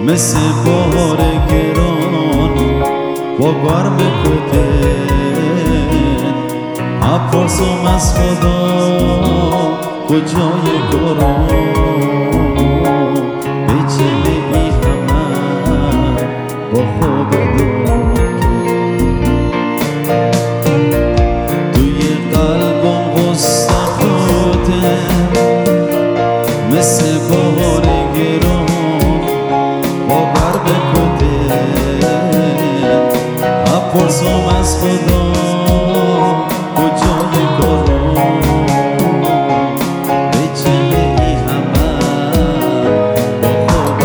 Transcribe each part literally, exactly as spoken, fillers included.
مثل بار گران با گرم کته پرسم از خدا کجای گران به جلوی همه با خواب دو توی قلبم غصه خوده مثل بار گران با گرم کته پرسم از خدا کجای گران به جلوی همه با خواب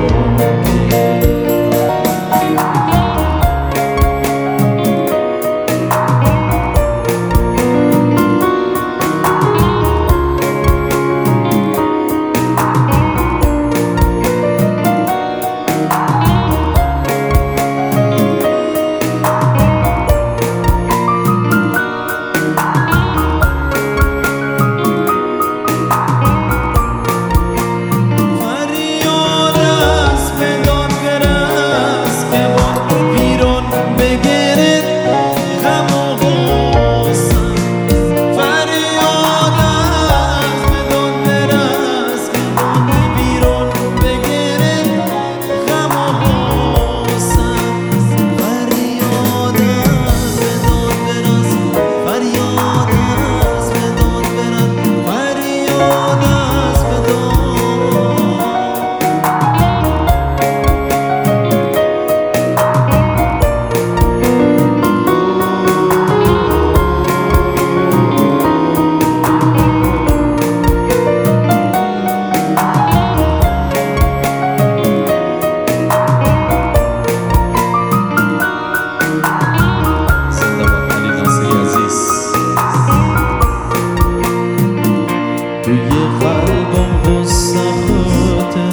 توی قلبم غصه خوده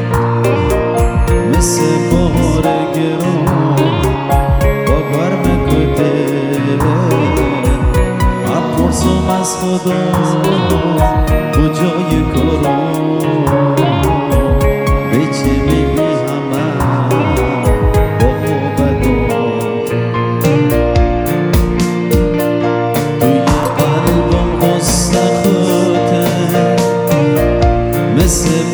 مثل بار گران با گرم کته پرسم از خدا کجای گران به جلوی همه با خواب دو توی قلبم غصه خوده مثل